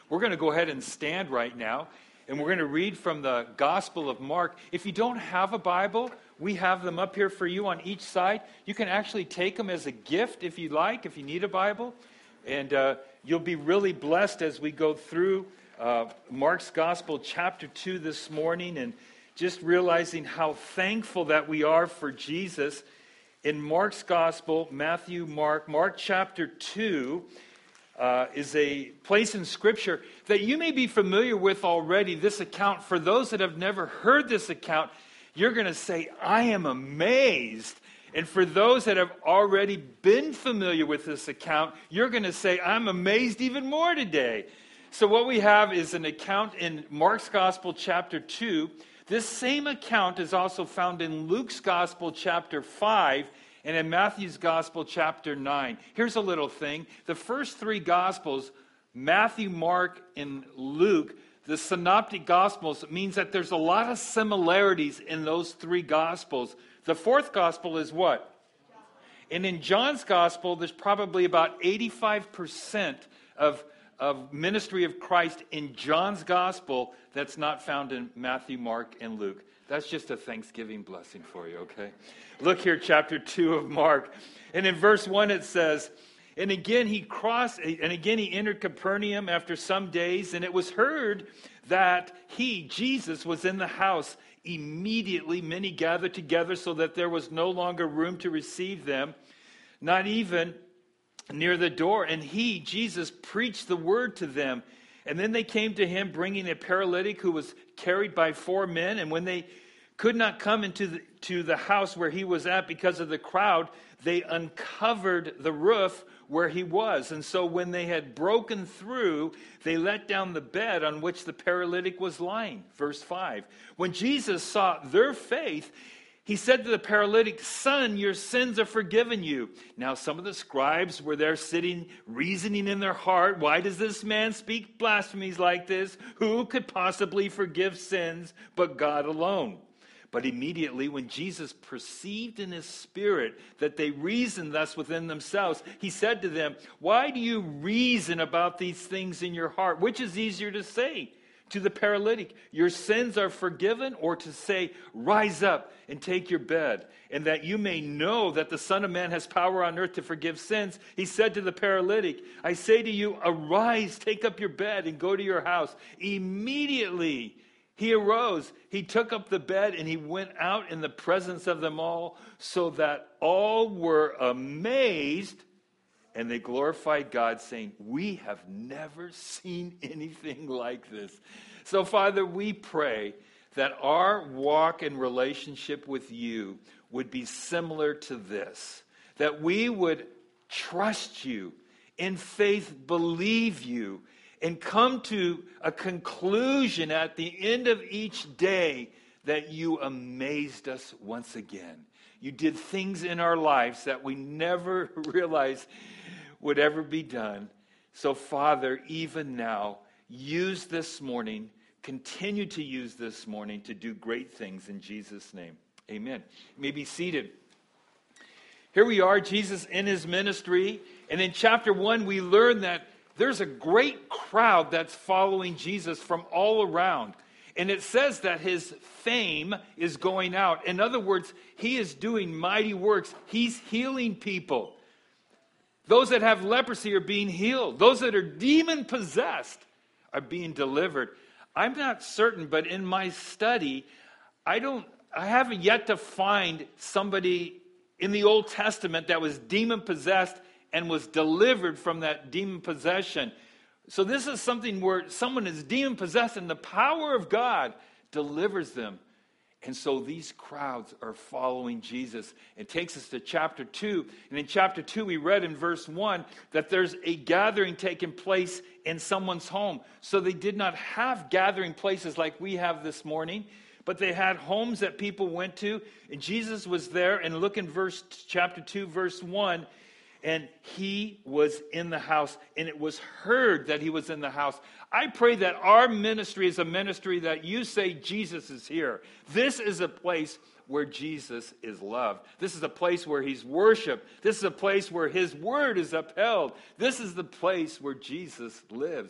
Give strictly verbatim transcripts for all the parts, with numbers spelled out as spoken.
We're going to go ahead and stand right now, and we're going to read from the Gospel of Mark. If you don't have a Bible, we have them up here for you on each side. You can actually take them as a gift if you like, if you need a Bible. And uh, you'll be really blessed as we go through uh, Mark's Gospel, chapter two this morning, and just realizing how thankful that we are for Jesus. In Mark's Gospel, Matthew, Mark, Mark chapter two uh, is a place in Scripture that you may be familiar with already, this account. For those that have never heard this account, you're going to say, I am amazed. And for those that have already been familiar with this account, you're going to say, I'm amazed even more today. So what we have is an account in Mark's Gospel, chapter two. This same account is also found in Luke's Gospel, chapter five, and in Matthew's Gospel, chapter nine. Here's a little thing. The first three Gospels, Matthew, Mark, and Luke, the synoptic Gospels, means that there's a lot of similarities in those three Gospels. The fourth Gospel is what? And in John's Gospel, there's probably about eighty-five percent of of ministry of Christ in John's Gospel that's not found in Matthew, Mark, and Luke. That's just a Thanksgiving blessing for you, okay? Look here, chapter two of Mark. And in verse one it says, And again he crossed, and again he entered Capernaum after some days, and it was heard that he, Jesus, was in the house. Immediately many gathered together so that there was no longer room to receive them, not even near the door. And he, Jesus, preached the word to them. And then they came to him bringing a paralytic who was carried by four men. And when they could not come into the, to the house where he was at because of the crowd, they uncovered the roof where he was. And so when they had broken through, they let down the bed on which the paralytic was lying. Verse five. When Jesus saw their faith, he said to the paralytic, Son, your sins are forgiven you. Now some of the scribes were there sitting, reasoning in their heart, why does this man speak blasphemies like this? Who could possibly forgive sins but God alone? But immediately when Jesus perceived in his spirit that they reasoned thus within themselves, he said to them, Why do you reason about these things in your heart? Which is easier to say to the paralytic, Your sins are forgiven, or to say, Rise up and take your bed, and that you may know that the Son of Man has power on earth to forgive sins? He said to the paralytic, I say to you, arise, take up your bed, and go to your house. Immediately he arose, he took up the bed, and he went out in the presence of them all, so that all were amazed, and they glorified God, saying, We have never seen anything like this. So, Father, we pray that our walk and relationship with you would be similar to this, that we would trust you, in faith believe you, and come to a conclusion at the end of each day that you amazed us once again. You did things in our lives that we never realized would ever be done. So, Father, even now, use this morning, continue to use this morning to do great things in Jesus' name. Amen. You may be seated. Here we are, Jesus in his ministry. And in chapter one, we learn that there's a great crowd that's following Jesus from all around. And it says that his fame is going out. In other words, he is doing mighty works. He's healing people. Those that have leprosy are being healed. Those that are demon-possessed are being delivered. I'm not certain, but in my study, I don't, I haven't yet to find somebody in the Old Testament that was demon-possessed and was delivered from that demon possession. So this is something where someone is demon-possessed and the power of God delivers them. And so these crowds are following Jesus. It takes us to chapter two. And in chapter two, we read in verse one that there's a gathering taking place in someone's home. So they did not have gathering places like we have this morning, but they had homes that people went to. And Jesus was there. And look in verse chapter two, verse one. And he was in the house, and it was heard that he was in the house. I pray that our ministry is a ministry that you say Jesus is here. This is a place where Jesus is loved. This is a place where he's worshiped. This is a place where his word is upheld. This is the place where Jesus lives.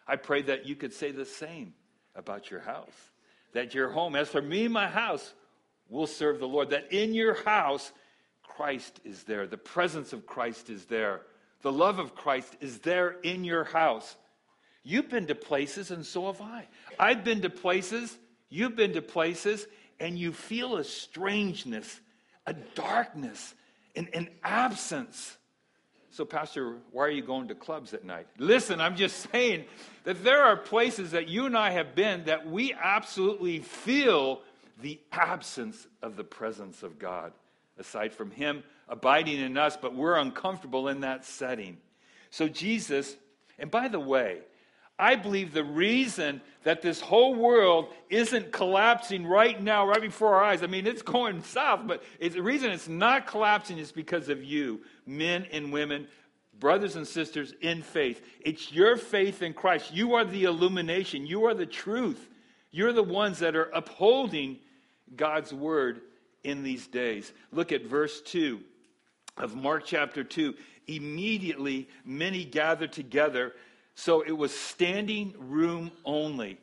I pray that you could say the same about your house. That your home, as for me and my house, will serve the Lord. That in your house, Christ is there. The presence of Christ is there. The love of Christ is there in your house. You've been to places, and so have I. I've been to places, you've been to places, and you feel a strangeness, a darkness, an, an absence. So, Pastor, why are you going to clubs at night? Listen, I'm just saying that there are places that you and I have been that we absolutely feel the absence of the presence of God, aside from Him abiding in us, but we're uncomfortable in that setting. So Jesus, and by the way, I believe the reason that this whole world isn't collapsing right now, right before our eyes, I mean, it's going south, but it's, the reason it's not collapsing is because of you, men and women, brothers and sisters in faith. It's your faith in Christ. You are the illumination. You are the truth. You're the ones that are upholding God's word in these days. Look at verse two of Mark chapter two. Immediately, many gathered together. So it was standing room only.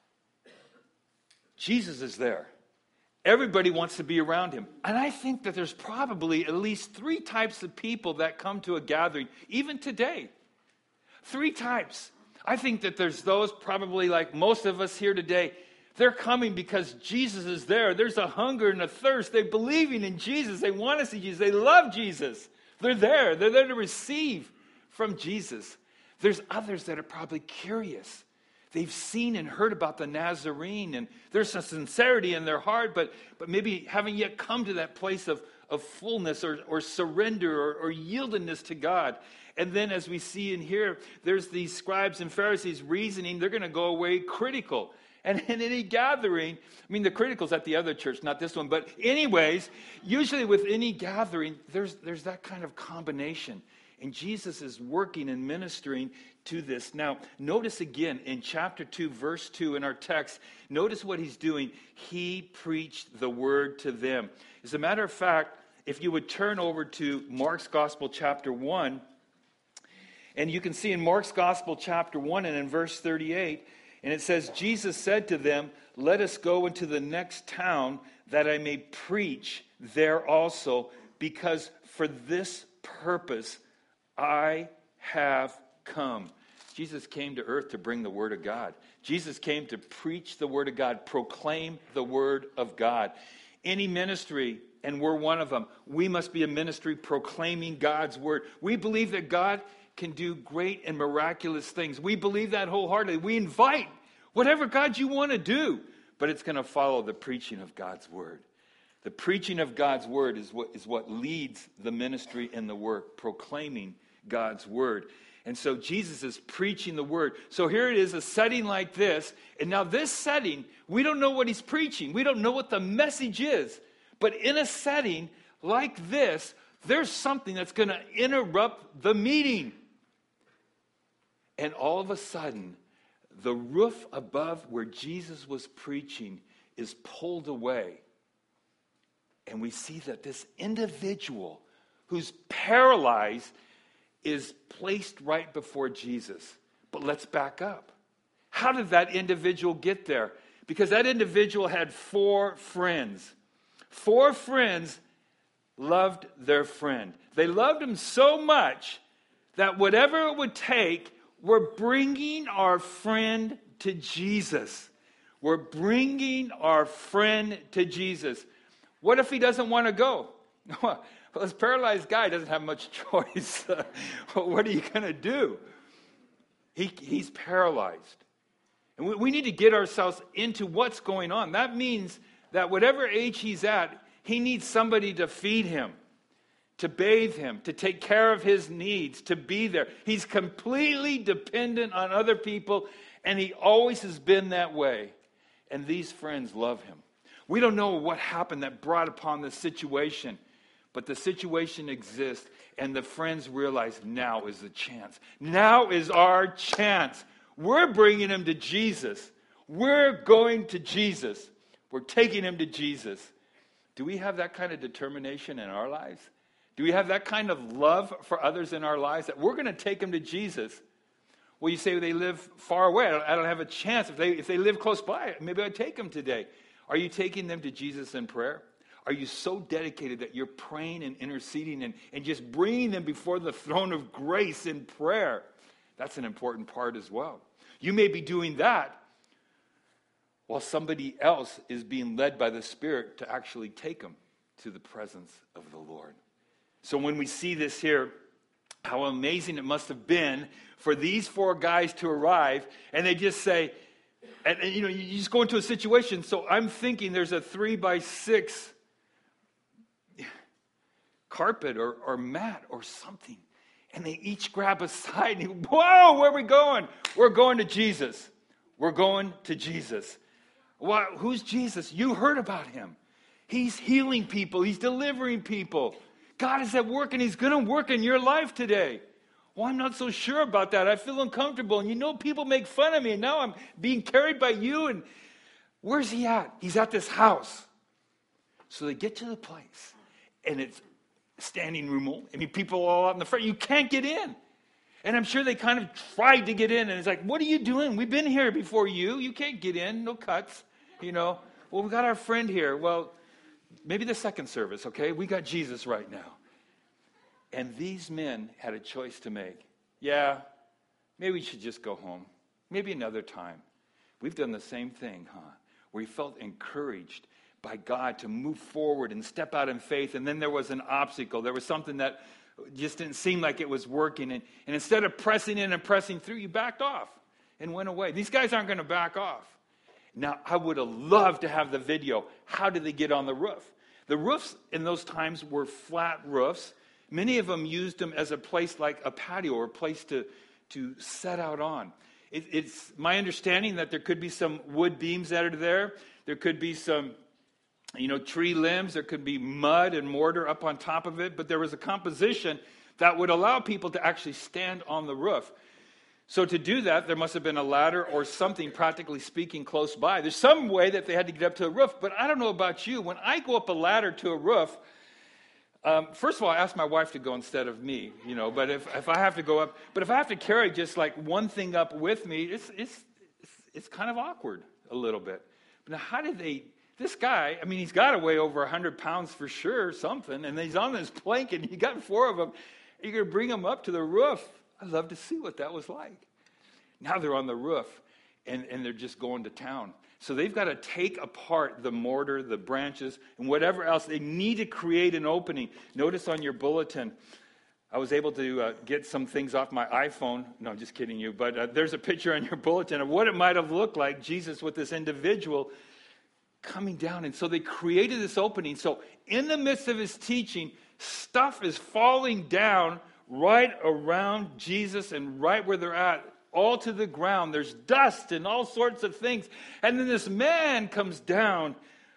Jesus is there. Everybody wants to be around him. And I think that there's probably at least three types of people that come to a gathering, even today. Three types. I think that there's those, probably like most of us here today, they're coming because Jesus is there. There's a hunger and a thirst. They're believing in Jesus. They want to see Jesus. They love Jesus. They're there. They're there to receive from Jesus. There's others that are probably curious. They've seen and heard about the Nazarene, and there's some sincerity in their heart, but, but maybe haven't yet come to that place of, of fullness or, or surrender or, or yieldedness to God. And then as we see in here, there's these scribes and Pharisees reasoning. They're going to go away critical. And in any gathering, I mean, the critical's at the other church, not this one. But anyways, usually with any gathering, there's there's that kind of combination. And Jesus is working and ministering to this. Now, notice again in chapter two, verse two in our text, notice what he's doing. He preached the word to them. As a matter of fact, if you would turn over to Mark's Gospel chapter one, and you can see in Mark's Gospel chapter one and in verse thirty-eight, and it says, Jesus said to them, let us go into the next town that I may preach there also, because for this purpose I have come. Jesus came to earth to bring the word of God. Jesus came to preach the word of God, proclaim the word of God. Any ministry, and we're one of them, we must be a ministry proclaiming God's word. We believe that God can do great and miraculous things. We believe that wholeheartedly. We invite whatever God you want to do, but it's going to follow the preaching of God's word. The preaching of God's word is what is what leads the ministry and the work, proclaiming God's word. And so Jesus is preaching the word. So here it is, a setting like this. And now this setting, we don't know what he's preaching. We don't know what the message is. But in a setting like this, there's something that's going to interrupt the meeting. And all of a sudden, the roof above where Jesus was preaching is pulled away. And we see that this individual who's paralyzed is placed right before Jesus. But let's back up. How did that individual get there? Because that individual had four friends. Four friends loved their friend. They loved him so much that whatever it would take, we're bringing our friend to Jesus. We're bringing our friend to Jesus. What if he doesn't want to go? Well, this paralyzed guy doesn't have much choice. What are you going to do? He, he's paralyzed. And we, we need to get ourselves into what's going on. That means that whatever age he's at, he needs somebody to feed him, to bathe him, to take care of his needs, to be there. He's completely dependent on other people, and he always has been that way. And these friends love him. We don't know what happened that brought upon this situation, but the situation exists, and the friends realize now is the chance. Now is our chance. We're bringing him to Jesus. We're going to Jesus. We're taking him to Jesus. Do we have that kind of determination in our lives? Do we have that kind of love for others in our lives that we're going to take them to Jesus? Well, you say they live far away. I don't, I don't have a chance. If they, if they live close by, maybe I'd take them today. Are you taking them to Jesus in prayer? Are you so dedicated that you're praying and interceding and, and just bringing them before the throne of grace in prayer? That's an important part as well. You may be doing that while somebody else is being led by the Spirit to actually take them to the presence of the Lord. So when we see this here, how amazing it must have been for these four guys to arrive, and they just say, and, and you know, you just go into a situation. So I'm thinking there's a three by six carpet or, or mat or something, and they each grab a side and whoa, where are we going? We're going to Jesus. We're going to Jesus. Well, who's Jesus? You heard about him. He's healing people. He's delivering people. God is at work, and he's going to work in your life today. Well, I'm not so sure about that. I feel uncomfortable. And you know, people make fun of me, and now I'm being carried by you. And where's he at? He's at this house. So they get to the place, and it's standing room only. I mean, people all out in the front. You can't get in. And I'm sure they kind of tried to get in, and it's like, what are you doing? We've been here before you. You can't get in. No cuts, you know. Well, we got our friend here. Well, maybe the second service, okay? We got Jesus right now. And these men had a choice to make. Yeah, maybe we should just go home. Maybe another time. We've done the same thing, huh? We felt encouraged by God to move forward and step out in faith, and then there was an obstacle. There was something that just didn't seem like it was working, and, and instead of pressing in and pressing through, you backed off and went away. These guys aren't going to back off. Now, I would have loved to have the video. How did they get on the roof? The roofs in those times were flat roofs. Many of them used them as a place like a patio or a place to, to set out on. It, it's my understanding that there could be some wood beams that are there. There could be some, you know, tree limbs. There could be mud and mortar up on top of it. But there was a composition that would allow people to actually stand on the roof. So to do that, there must have been a ladder or something, practically speaking, close by. There's some way that they had to get up to a roof. But I don't know about you. When I go up a ladder to a roof, Um, first of all, I ask my wife to go instead of me, you know, but if, if I have to go up, but if I have to carry just like one thing up with me, it's, it's, it's, it's kind of awkward a little bit. But now how did they, this guy, I mean, he's got to weigh over one hundred pounds for sure, something, and he's on this plank, and you got four of them. You're going to bring them up to the roof. I'd love to see what that was like. Now they're on the roof, and, and they're just going to town. So they've got to take apart the mortar, the branches, and whatever else. They need to create an opening. Notice on your bulletin, I was able to uh, get some things off my iPhone. No, I'm just kidding you. But uh, there's a picture on your bulletin of what it might have looked like, Jesus with this individual coming down. And so they created this opening. So in the midst of his teaching, stuff is falling down right around Jesus and right where they're at. All to the ground. There's dust and all sorts of things. And then this man comes down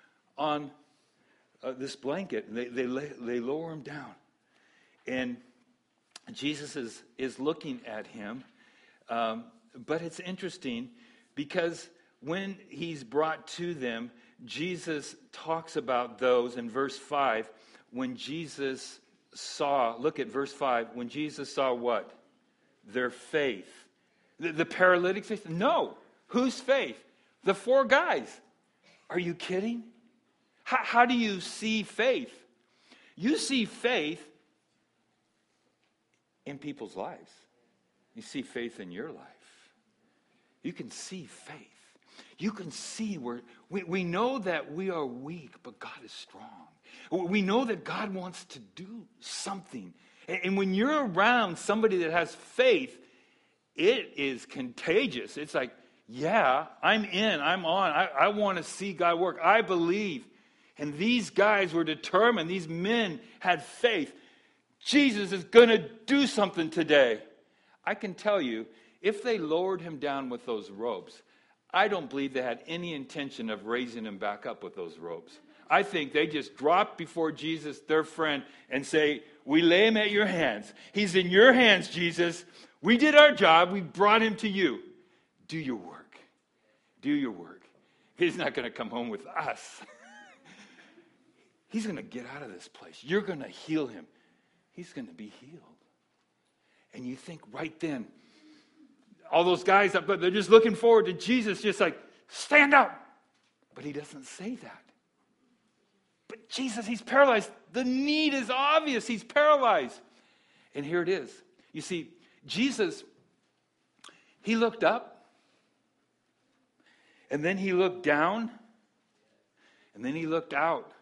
on uh, this blanket. And they, they, lay, they lower him down. And Jesus is, is looking at him. Um, but it's interesting because when he's brought to them, Jesus talks about those in verse five. When Jesus saw, look at verse five. When Jesus saw what? Their faith. The, the paralytic's faith? No. Whose faith? The four guys. Are you kidding? How, how do you see faith? You see faith in people's lives. You see faith in your life. You can see faith. You can see where we, we know that we are weak, but God is strong. We know that God wants to do something. And, and when you're around somebody that has faith, it is contagious. It's like, yeah, I'm in, I'm on. I, I want to see God work. I believe. And these guys were determined. These men had faith. Jesus is going to do something today. I can tell you, if they lowered him down with those ropes, I don't believe they had any intention of raising him back up with those ropes. I think they just dropped before Jesus, their friend, and say, we lay him at your hands. He's in your hands, Jesus. We did our job. We brought him to you. Do your work. Do your work. He's not going to come home with us. He's going to get out of this place. You're going to heal him. He's going to be healed. And you think right then, all those guys up, but they're just looking forward to Jesus, just like, stand up. But he doesn't say that. But Jesus, he's paralyzed. The need is obvious. He's paralyzed. And here it is. You see, Jesus, he looked up, and then he looked down, and then he looked out,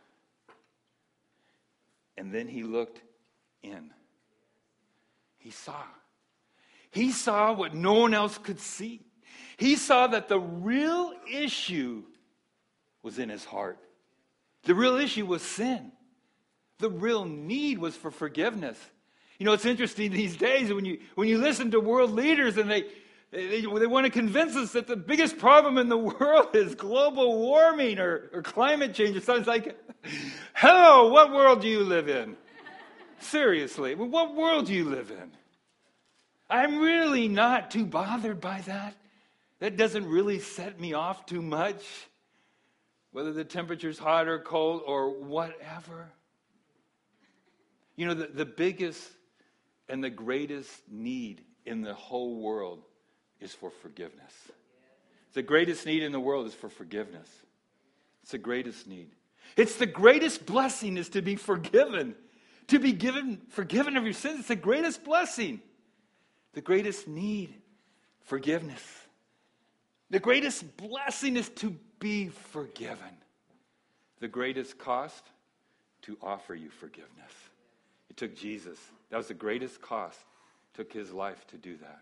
and then he looked in. He saw. He saw what no one else could see. He saw that the real issue was in his heart. The real issue was sin. The real need was for forgiveness. You know, it's interesting these days when you when you listen to world leaders and they they, they want to convince us that the biggest problem in the world is global warming or, or climate change. It sounds like, hello, what world do you live in? Seriously, what world do you live in? I'm really not too bothered by that. That doesn't really set me off too much, whether the temperature's hot or cold or whatever. You know, the, the biggest and the greatest need in the whole world is for forgiveness. The greatest need in the world is for forgiveness. It's the greatest need. It's the greatest blessing is to be forgiven. To be given, forgiven of your sins. It's the greatest blessing. The greatest need, forgiveness. The greatest blessing is to be forgiven. The greatest cost, to offer you forgiveness. It took Jesus. That was the greatest cost. It took his life to do that.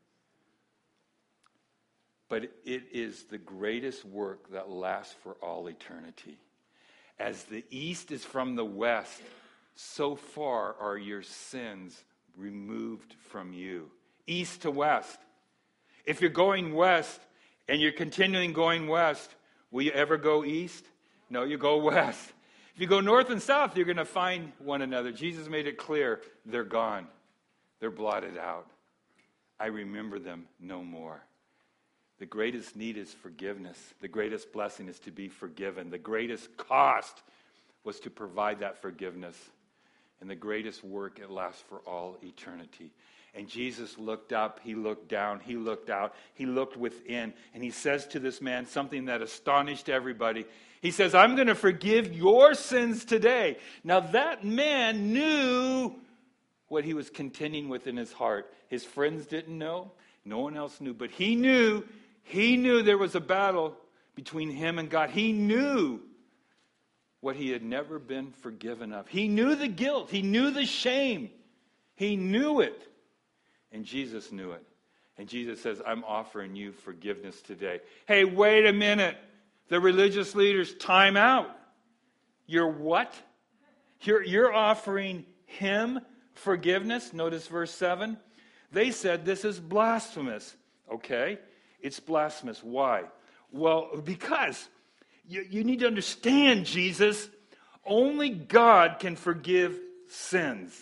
But it is the greatest work that lasts for all eternity. As the east is from the west, so far are your sins removed from you. East to west. If you're going west and you're continuing going west, will you ever go east? No, you go west. If you go north and south, you're going to find one another. Jesus made it clear, they're gone. They're blotted out. I remember them no more. The greatest need is forgiveness. The greatest blessing is to be forgiven. The greatest cost was to provide that forgiveness. And the greatest work, it lasts for all eternity. And Jesus looked up, he looked down, he looked out, he looked within. And he says to this man something that astonished everybody. He says, I'm going to forgive your sins today. Now that man knew what he was contending with in his heart. His friends didn't know. No one else knew. But he knew, he knew there was a battle between him and God. He knew what he had never been forgiven of. He knew the guilt. He knew the shame. He knew it. And Jesus knew it. And Jesus says, I'm offering you forgiveness today. Hey, wait a minute. The religious leaders, time out. You're what? You're, you're offering him forgiveness. Notice verse seven. They said this is blasphemous. Okay, it's blasphemous. Why? Well, because you, you need to understand, Jesus, only God can forgive sins.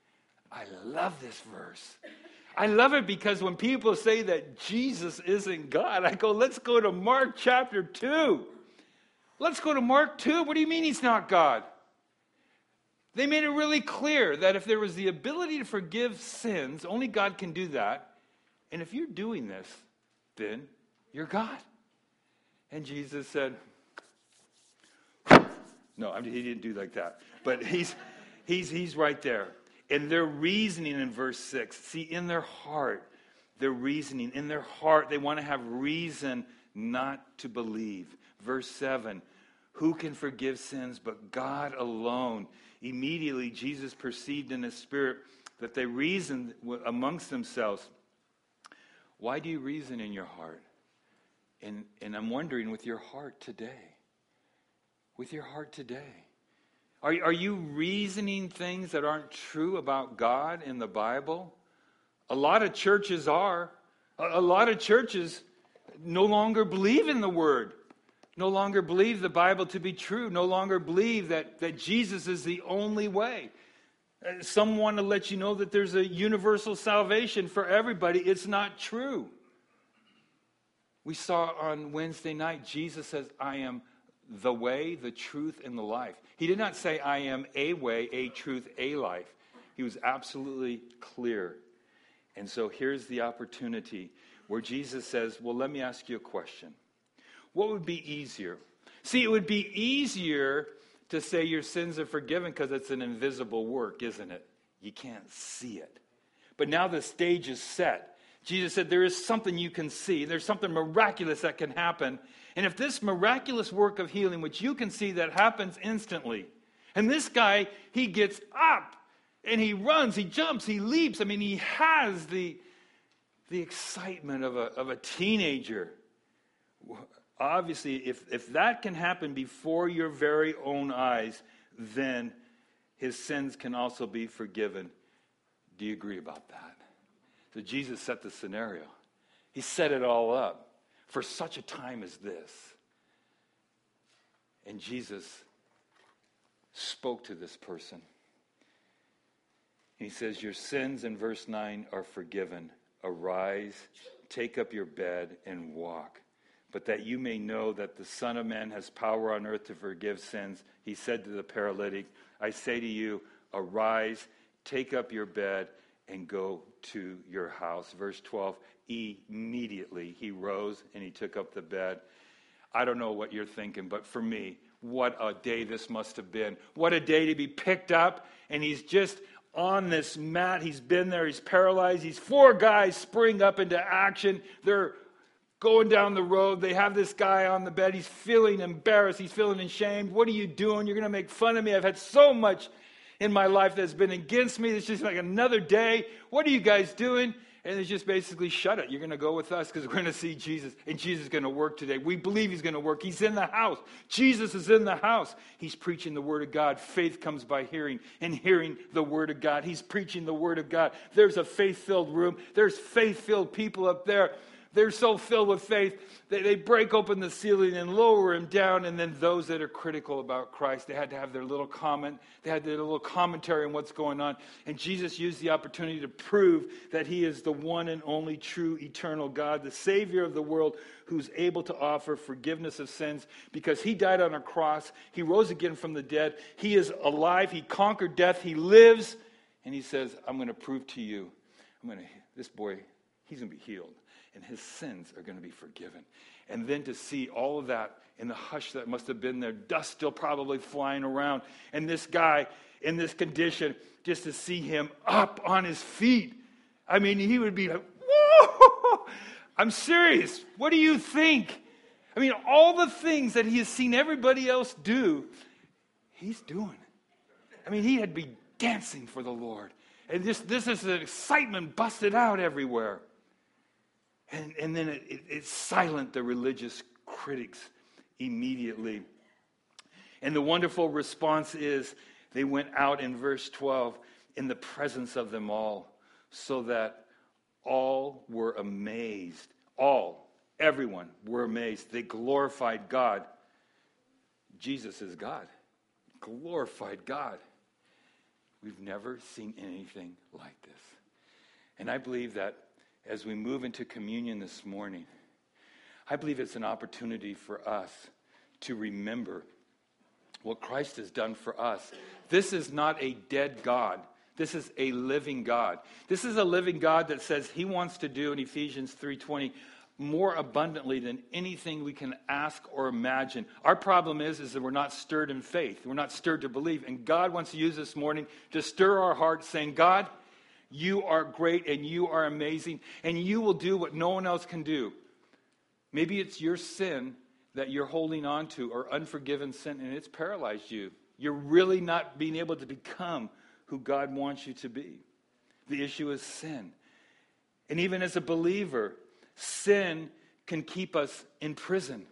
I love this verse. I love it because when people say that Jesus isn't God, I go, let's go to Mark chapter two. Let's go to Mark two. What do you mean he's not God? They made it really clear that if there was the ability to forgive sins, only God can do that. And if you're doing this, then you're God. And Jesus said, no, I mean, he didn't do like that. But he's he's he's right there. And their reasoning in verse six, see, in their heart, their reasoning, in their heart, they want to have reason not to believe. Verse seven, who can forgive sins but God alone? Immediately, Jesus perceived in his spirit that they reasoned amongst themselves. Why do you reason in your heart? And, and I'm wondering with your heart today, with your heart today, Are, are you reasoning things that aren't true about God in the Bible? A lot of churches are. A, a lot of churches no longer believe in the Word. No longer believe the Bible to be true. No longer believe that, that Jesus is the only way. Uh, some want to let you know that there's a universal salvation for everybody. It's not true. We saw on Wednesday night, Jesus says, I am the way, the truth, and the life. He did not say, I am a way, a truth, a life. He was absolutely clear. And so here's the opportunity. where Jesus says, well, let me ask you a question. What would be easier? See, it would be easier to say your sins are forgiven because it's an invisible work, isn't it? You can't see it. But now the stage is set. Jesus said there is something you can see. There's something miraculous that can happen. And if this miraculous work of healing, which you can see, that happens instantly, and this guy, he gets up and he runs, he jumps, he leaps. I mean, he has the, the excitement of a, of a teenager. Obviously, if, if that can happen before your very own eyes, then his sins can also be forgiven. Do you agree about that? So Jesus set the scenario. He set it all up for such a time as this. And Jesus spoke to this person. He says, your sins, in verse nine, are forgiven. Arise, take up your bed, and walk. But that you may know that the Son of Man has power on earth to forgive sins, he said to the paralytic, I say to you, arise, take up your bed, and go to your house. Verse twelve, immediately he rose and he took up the bed. I don't know what you're thinking, but for me, what a day this must have been. What a day to be picked up, and he's just on this mat. He's been there, he's paralyzed. These four guys spring up into action. They're going down the road. They have this guy on the bed. He's feeling embarrassed. He's feeling ashamed. What are you doing? You're going to make fun of me. I've had so much in my life that's been against me. It's just like another day. What are you guys doing? And it's just basically, shut it. You're going to go with us because we're going to see Jesus. And Jesus is going to work today. We believe he's going to work. He's in the house. Jesus is in the house. He's preaching the word of God. Faith comes by hearing, and hearing the word of God. He's preaching the word of God. There's a faith-filled room. There's faith-filled people up there. They're so filled with faith, they, they break open the ceiling and lower him down. And then those that are critical about Christ, they had to have their little comment. They had their little commentary on what's going on. And Jesus used the opportunity to prove that he is the one and only true eternal God, the Savior of the world, who's able to offer forgiveness of sins because he died on a cross. He rose again from the dead. He is alive. He conquered death. He lives. And he says, I'm going to prove to you, I'm going to, this boy, he's going to be healed. And his sins are going to be forgiven. And then to see all of that in the hush that must have been there, dust still probably flying around, and this guy in this condition, just to see him up on his feet. I mean, he would be like, whoa! I'm serious. What do you think? I mean, all the things that he has seen everybody else do, he's doing. I mean, he had been dancing for the Lord. And this, this is an excitement busted out everywhere. And, and then it, it, it silenced the religious critics immediately. And the wonderful response is they went out in verse twelve in the presence of them all, so that all were amazed. All, everyone were amazed. They glorified God. Jesus is God. Glorified God. We've never seen anything like this. And I believe that as we move into communion this morning, I believe it's an opportunity for us to remember what Christ has done for us. This is not a dead God. This is a living God. This is a living God that says he wants to do in Ephesians three twenty more abundantly than anything we can ask or imagine. Our problem is, is that we're not stirred in faith. We're not stirred to believe. And God wants to use this morning to stir our hearts, saying, God, you are great and you are amazing, and you will do what no one else can do. Maybe it's your sin that you're holding on to, or unforgiven sin, and it's paralyzed you. You're really not being able to become who God wants you to be. The issue is sin. And even as a believer, sin can keep us in prison.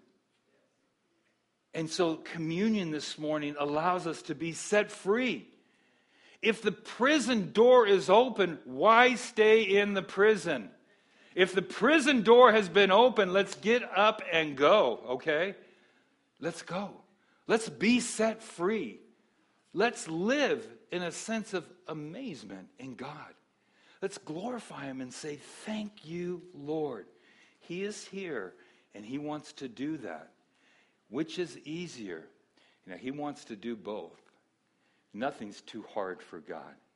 And so communion this morning allows us to be set free. If the prison door is open, why stay in the prison? If the prison door has been open, let's get up and go, okay? Let's go. Let's be set free. Let's live in a sense of amazement in God. Let's glorify him and say, thank you, Lord. He is here, and he wants to do that. Which is easier? You know, he wants to do both. Nothing's too hard for God.